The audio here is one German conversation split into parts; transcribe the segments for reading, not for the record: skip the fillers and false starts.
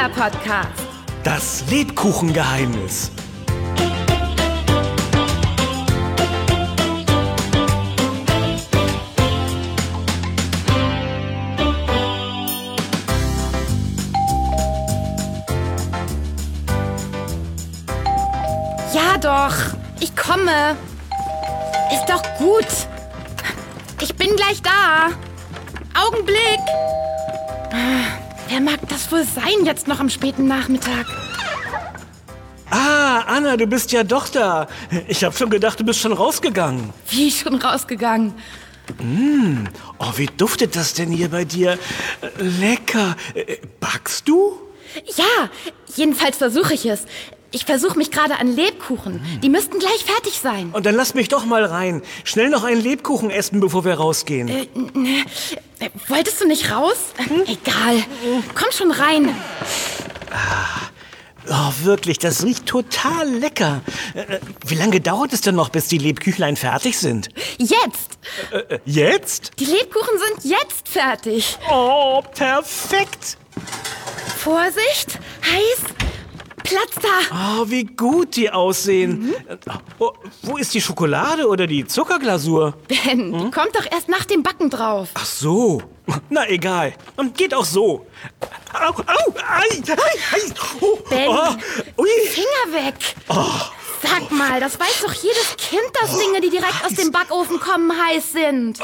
Kinderpodcast. Das Lebkuchengeheimnis. Ja doch, ich komme. Ist doch gut. Ich bin gleich da. Augenblick. Wer mag das wohl sein jetzt noch am späten Nachmittag? Ah, Anna, du bist ja doch da. Ich habe schon gedacht, du bist schon rausgegangen. Wie schon rausgegangen? Oh, wie duftet das denn hier bei dir? Lecker. Backst du? Ja, jedenfalls versuche ich es. Ich versuche mich gerade an Lebkuchen. Die müssten gleich fertig sein. Und dann lass mich doch mal rein. Schnell noch einen Lebkuchen essen, bevor wir rausgehen. Wolltest du nicht raus? Egal. Komm schon rein. Oh, wirklich, das riecht total lecker. Wie lange dauert es denn noch, bis die Lebküchlein fertig sind? Jetzt. Jetzt? Die Lebkuchen sind jetzt fertig. Oh, perfekt. Vorsicht, heiß, Platz da. Oh, wie gut die aussehen. Oh, wo ist die Schokolade oder die Zuckerglasur? Ben, die kommt doch erst nach dem Backen drauf. Ach so. Na, egal. Und geht auch so. Au, au, ei, ei, ei. Oh, Ben, ui. Finger weg. Sag mal, das weiß doch jedes Kind, dass Dinge, die direkt aus dem Backofen kommen, heiß sind.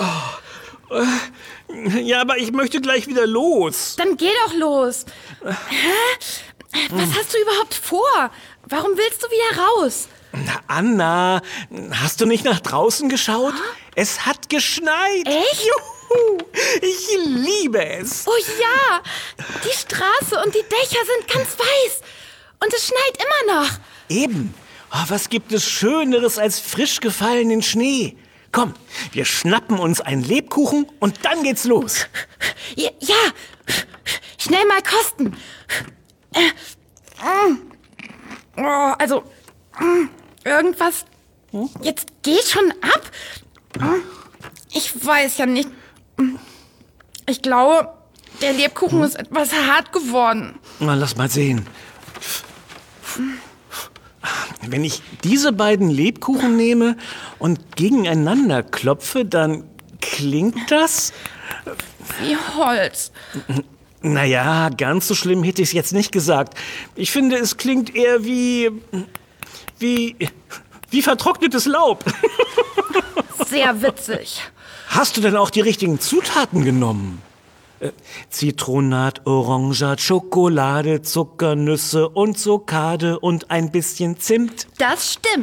Ja, aber ich möchte gleich wieder los. Dann geh doch los. Hä? Was hast du überhaupt vor? Warum willst du wieder raus? Na, Anna, hast du nicht nach draußen geschaut? Es hat geschneit. Echt? Juhu, ich liebe es. Oh ja, die Straße und die Dächer sind ganz weiß. Und es schneit immer noch. Eben. Oh, was gibt es Schöneres als frisch gefallenen Schnee? Komm, wir schnappen uns einen Lebkuchen und dann geht's los. Ja, schnell mal kosten. Also, irgendwas jetzt geht schon ab. Ich weiß ja nicht. Ich glaube, der Lebkuchen ist etwas hart geworden. Na, lass mal sehen. Wenn ich diese beiden Lebkuchen nehme und gegeneinander klopfe, dann klingt das... Wie Holz. Naja, ganz so schlimm hätte ich es jetzt nicht gesagt. Ich finde, es klingt eher wie vertrocknetes Laub. Sehr witzig. Hast du denn auch die richtigen Zutaten genommen? Zitronat, Orangat, Schokolade, Zuckernüsse und Zuckade und ein bisschen Zimt. Das stimmt.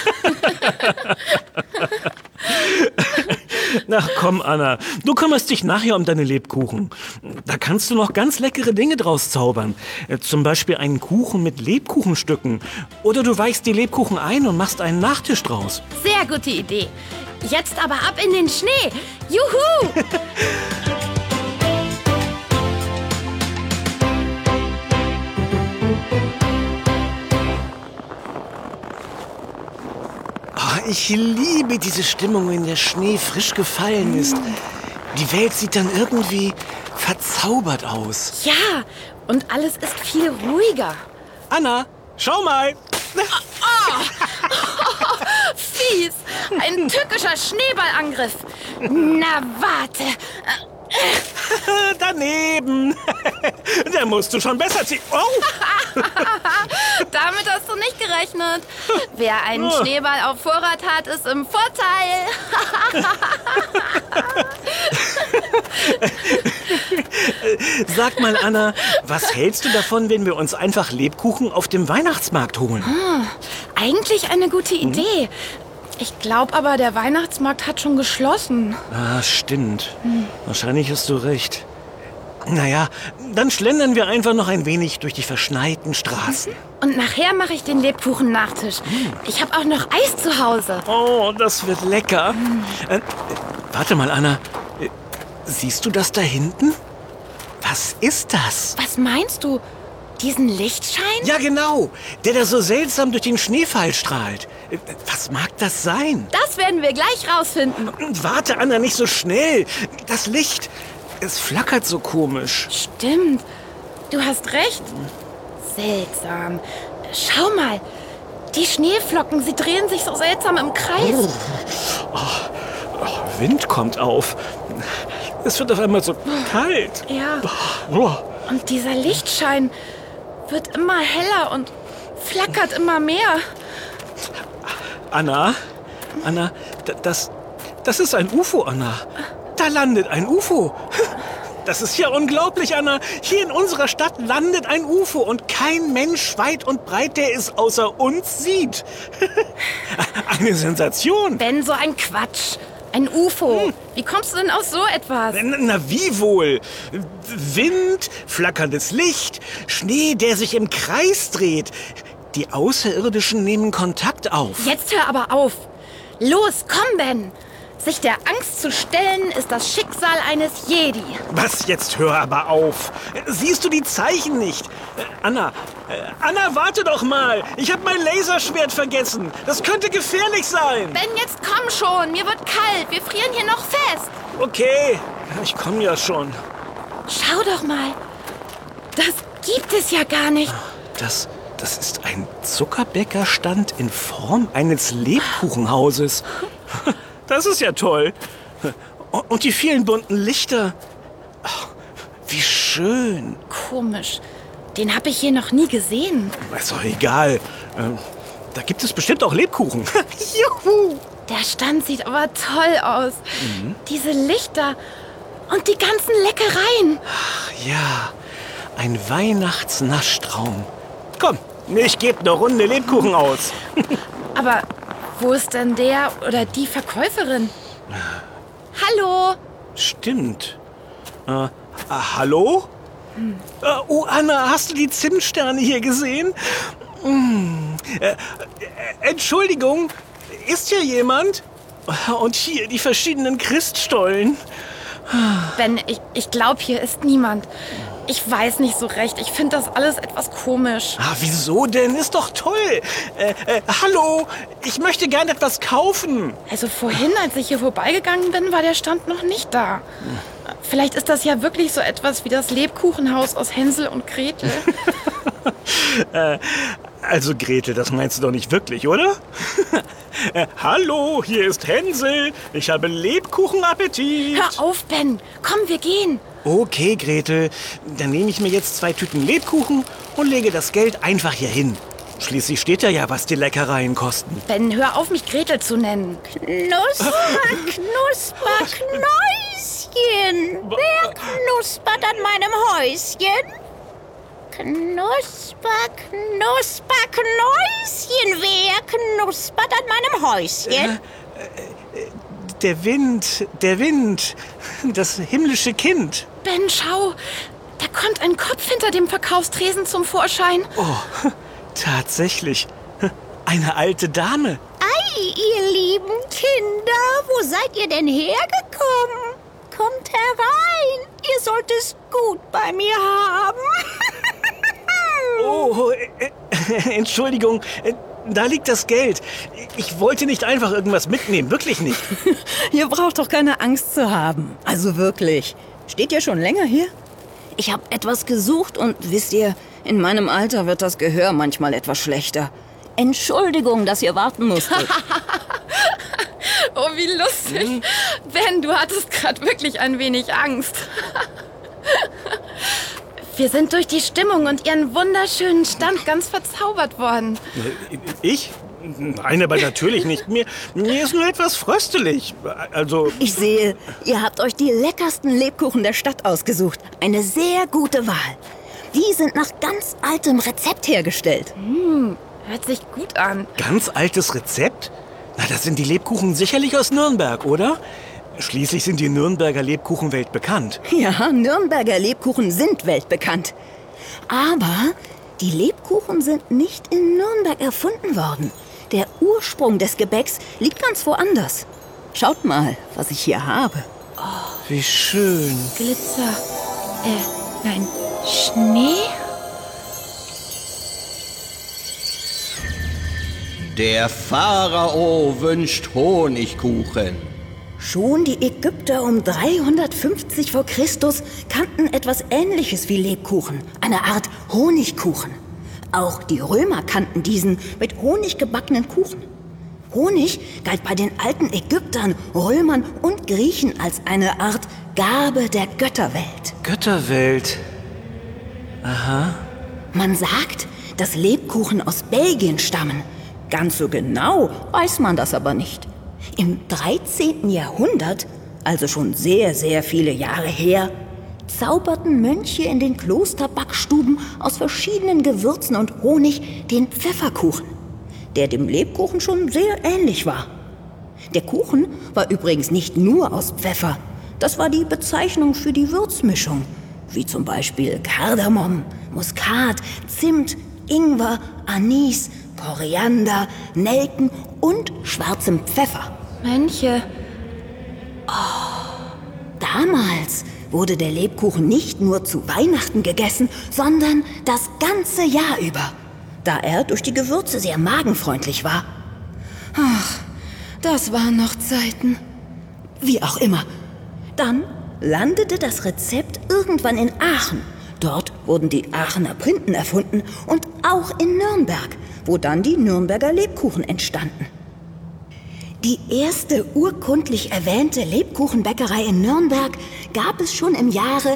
Na komm, Anna, du kümmerst dich nachher um deine Lebkuchen. Da kannst du noch ganz leckere Dinge draus zaubern. Zum Beispiel einen Kuchen mit Lebkuchenstücken. Oder du weichst die Lebkuchen ein und machst einen Nachtisch draus. Sehr gute Idee. Jetzt aber ab in den Schnee. Juhu! Ich liebe diese Stimmung, wenn der Schnee frisch gefallen ist. Die Welt sieht dann irgendwie verzaubert aus. Ja, und alles ist viel ruhiger. Anna, schau mal. Fies, ein tückischer Schneeballangriff. Na, warte. Daneben. Da musst du schon besser ziehen. Oh. Damit hast du nicht gerechnet. Wer einen Schneeball auf Vorrat hat, ist im Vorteil. Sag mal, Anna, was hältst du davon, wenn wir uns einfach Lebkuchen auf dem Weihnachtsmarkt holen? Eigentlich eine gute Idee. Ich glaube aber, der Weihnachtsmarkt hat schon geschlossen. Ah, stimmt. Wahrscheinlich hast du recht. Naja, dann schlendern wir einfach noch ein wenig durch die verschneiten Straßen. Und nachher mache ich den Lebkuchen-Nachtisch. Ich habe auch noch Eis zu Hause. Oh, das wird lecker. Warte mal, Anna. Siehst du das da hinten? Was ist das? Was meinst du? Diesen Lichtschein? Ja, genau. Der da so seltsam durch den Schneefall strahlt. Was mag das sein? Das werden wir gleich rausfinden. Warte, Anna, nicht so schnell. Das Licht, es flackert so komisch. Stimmt. Du hast recht. Seltsam. Schau mal, die Schneeflocken, sie drehen sich so seltsam im Kreis. Wind kommt auf. Es wird auf einmal so kalt. Ja, Oh. und dieser Lichtschein wird immer heller und flackert immer mehr. Anna, das ist ein UFO, Anna. Da landet ein UFO. Das ist ja unglaublich, Anna. Hier in unserer Stadt landet ein UFO und kein Mensch weit und breit, der es außer uns sieht. Eine Sensation. Ben, so ein Quatsch. Ein UFO. Wie kommst du denn auf so etwas? Na, wie wohl? Wind, flackerndes Licht, Schnee, der sich im Kreis dreht. Die Außerirdischen nehmen Kontakt auf. Jetzt hör aber auf. Los, komm, Ben. Sich der Angst zu stellen, ist das Schicksal eines Jedi. Was, jetzt hör aber auf. Siehst du die Zeichen nicht? Anna, warte doch mal. Ich habe mein Laserschwert vergessen. Das könnte gefährlich sein. Ben, jetzt komm schon. Mir wird kalt. Wir frieren hier noch fest. Okay, ich komme ja schon. Schau doch mal. Das gibt es ja gar nicht. Das ist ein Zuckerbäckerstand in Form eines Lebkuchenhauses. Das ist ja toll. Und die vielen bunten Lichter. Ach, wie schön. Komisch. Den habe ich hier noch nie gesehen. Ist doch egal. Da gibt es bestimmt auch Lebkuchen. Juhu! Der Stand sieht aber toll aus. Diese Lichter und die ganzen Leckereien. Ja, ein Weihnachtsnaschtraum. Komm, ich gebe eine Runde Lebkuchen aus. Aber wo ist denn der oder die Verkäuferin? Hallo? Stimmt. Hallo? Oh, Anna, hast du die Zimtsterne hier gesehen? Entschuldigung, ist hier jemand? Und hier die verschiedenen Christstollen. Ben, ich glaube, hier ist niemand. Ich weiß nicht so recht. Ich finde das alles etwas komisch. Wieso denn? Ist doch toll. Hallo, ich möchte gerne etwas kaufen. Also vorhin, als ich hier vorbeigegangen bin, war der Stand noch nicht da. Vielleicht ist das ja wirklich so etwas wie das Lebkuchenhaus aus Hänsel und Gretel. Also Gretel, das meinst du doch nicht wirklich, oder? Hallo, hier ist Hänsel. Ich habe Lebkuchenappetit. Hör auf, Ben. Komm, wir gehen. Okay, Gretel, dann nehme ich mir jetzt 2 Tüten Lebkuchen und lege das Geld einfach hier hin. Schließlich steht ja, was die Leckereien kosten. Ben, hör auf, mich Gretel zu nennen. Knusper, Knusper, Knäuschen. Wer knuspert an meinem Häuschen? Knusper, Knusper, Knäuschen. Wer knuspert an meinem Häuschen? Der Wind, das himmlische Kind. Ben, schau. Da kommt ein Kopf hinter dem Verkaufstresen zum Vorschein. Oh, tatsächlich. Eine alte Dame. Ei, ihr lieben Kinder, wo seid ihr denn hergekommen? Kommt herein, ihr sollt es gut bei mir haben. Oh, Entschuldigung, da liegt das Geld. Ich wollte nicht einfach irgendwas mitnehmen, wirklich nicht. Ihr braucht doch keine Angst zu haben. Also wirklich. Steht ihr schon länger hier? Ich habe etwas gesucht und wisst ihr, in meinem Alter wird das Gehör manchmal etwas schlechter. Entschuldigung, dass ihr warten musstet. Oh, wie lustig. Ben, du hattest gerade wirklich ein wenig Angst. Wir sind durch die Stimmung und ihren wunderschönen Stand ganz verzaubert worden. Ich? Nein, aber natürlich nicht. Mir ist nur etwas fröstelig. Also... Ich sehe, ihr habt euch die leckersten Lebkuchen der Stadt ausgesucht. Eine sehr gute Wahl. Die sind nach ganz altem Rezept hergestellt. Hört sich gut an. Ganz altes Rezept? Na, das sind die Lebkuchen sicherlich aus Nürnberg, oder? Schließlich sind die Nürnberger Lebkuchen weltbekannt. Ja, Nürnberger Lebkuchen sind weltbekannt. Aber die Lebkuchen sind nicht in Nürnberg erfunden worden. Der Ursprung des Gebäcks liegt ganz woanders. Schaut mal, was ich hier habe. Wie schön. Glitzer. Nein, Schnee? Der Pharao wünscht Honigkuchen. Schon die Ägypter um 350 vor Christus kannten etwas Ähnliches wie Lebkuchen, eine Art Honigkuchen. Auch die Römer kannten diesen mit Honig gebackenen Kuchen. Honig galt bei den alten Ägyptern, Römern und Griechen als eine Art Gabe der Götterwelt. Götterwelt. Man sagt, dass Lebkuchen aus Belgien stammen. Ganz so genau weiß man das aber nicht. Im 13. Jahrhundert, also schon sehr, sehr viele Jahre her, zauberten Mönche in den Klosterbackstuben aus verschiedenen Gewürzen und Honig den Pfefferkuchen, der dem Lebkuchen schon sehr ähnlich war. Der Kuchen war übrigens nicht nur aus Pfeffer. Das war die Bezeichnung für die Würzmischung, wie zum Beispiel Kardamom, Muskat, Zimt, Ingwer, Anis, Koriander, Nelken und schwarzem Pfeffer. Mönche. Damals wurde der Lebkuchen nicht nur zu Weihnachten gegessen, sondern das ganze Jahr über, da er durch die Gewürze sehr magenfreundlich war. Ach, das waren noch Zeiten. Wie auch immer. Dann landete das Rezept irgendwann in Aachen. Dort wurden die Aachener Printen erfunden und auch in Nürnberg, wo dann die Nürnberger Lebkuchen entstanden. Die erste urkundlich erwähnte Lebkuchenbäckerei in Nürnberg gab es schon im Jahre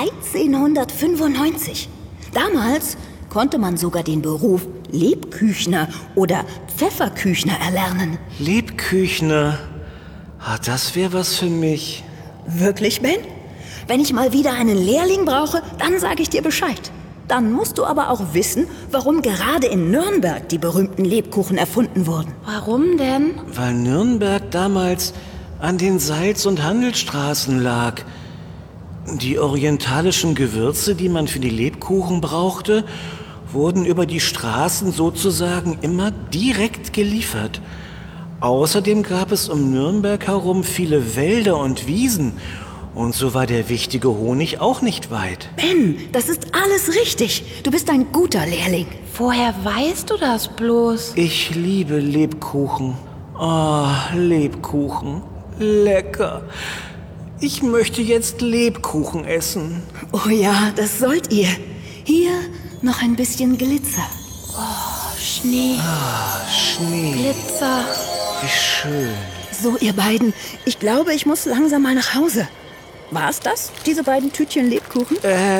1395. Damals konnte man sogar den Beruf Lebküchner oder Pfefferküchner erlernen. Lebküchner. Das wäre was für mich. Wirklich, Ben? Wenn ich mal wieder einen Lehrling brauche, dann sage ich dir Bescheid. Dann musst du aber auch wissen, warum gerade in Nürnberg die berühmten Lebkuchen erfunden wurden. Warum denn? Weil Nürnberg damals an den Salz- und Handelsstraßen lag. Die orientalischen Gewürze, die man für die Lebkuchen brauchte, wurden über die Straßen sozusagen immer direkt geliefert. Außerdem gab es um Nürnberg herum viele Wälder und Wiesen. Und so war der wichtige Honig auch nicht weit. Ben, das ist alles richtig. Du bist ein guter Lehrling. Woher weißt du das bloß? Ich liebe Lebkuchen. Oh, Lebkuchen. Lecker. Ich möchte jetzt Lebkuchen essen. Oh ja, das sollt ihr. Hier noch ein bisschen Glitzer. Schnee, Schnee. Glitzer. Wie schön. So, ihr beiden, ich glaube, ich muss langsam mal nach Hause. War's das, diese beiden Tütchen Lebkuchen?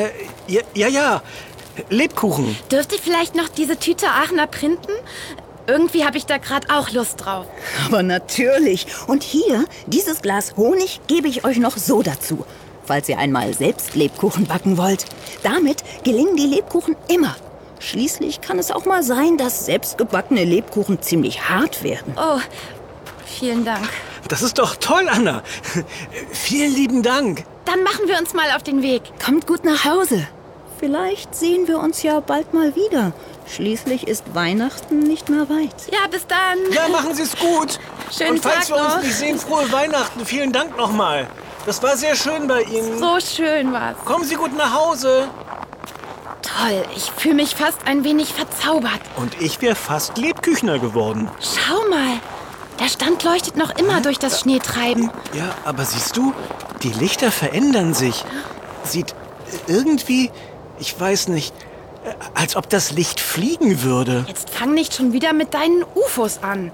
Ja. Lebkuchen. Dürfte ich vielleicht noch diese Tüte Aachener Printen? Irgendwie habe ich da gerade auch Lust drauf. Aber natürlich. Und hier, dieses Glas Honig gebe ich euch noch so dazu, falls ihr einmal selbst Lebkuchen backen wollt. Damit gelingen die Lebkuchen immer. Schließlich kann es auch mal sein, dass selbstgebackene Lebkuchen ziemlich hart werden. Oh, vielen Dank. Das ist doch toll, Anna. Vielen lieben Dank. Dann machen wir uns mal auf den Weg. Kommt gut nach Hause. Vielleicht sehen wir uns ja bald mal wieder. Schließlich ist Weihnachten nicht mehr weit. Ja, bis dann. Ja, machen Sie es gut. Schönen Und falls Tag wir uns noch. nicht sehen, frohe Weihnachten. Vielen Dank nochmal. Das war sehr schön bei Ihnen. So schön war's. Kommen Sie gut nach Hause. Toll, ich fühle mich fast ein wenig verzaubert. Und ich wäre fast Lebküchner geworden. Schau mal, der Stand leuchtet noch immer durch das Schneetreiben. Ja, aber siehst du, die Lichter verändern sich. Sieht irgendwie, ich weiß nicht, als ob das Licht fliegen würde. Jetzt fang nicht schon wieder mit deinen UFOs an.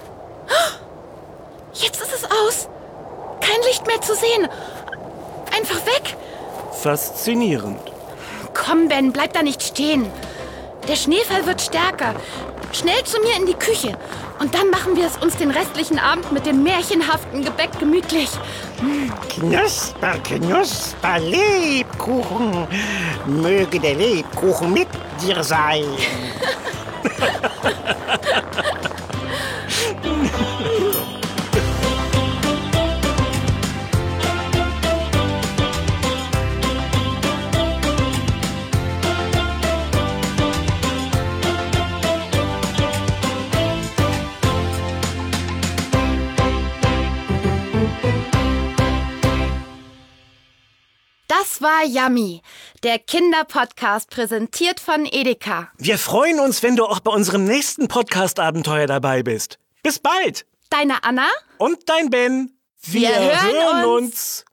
Jetzt ist es aus. Kein Licht mehr zu sehen. Einfach weg. Faszinierend. Komm, Ben, bleib da nicht stehen. Der Schneefall wird stärker. Schnell zu mir in die Küche. Und dann machen wir es uns den restlichen Abend mit dem märchenhaften Gebäck gemütlich. Knusper, knusper, Lebkuchen. Möge der Lebkuchen mit dir sein. Das war Yummy, der Kinderpodcast, präsentiert von Edeka. Wir freuen uns, wenn du auch bei unserem nächsten Podcast-Abenteuer dabei bist. Bis bald. Deine Anna? Und dein Ben. Wir hören uns.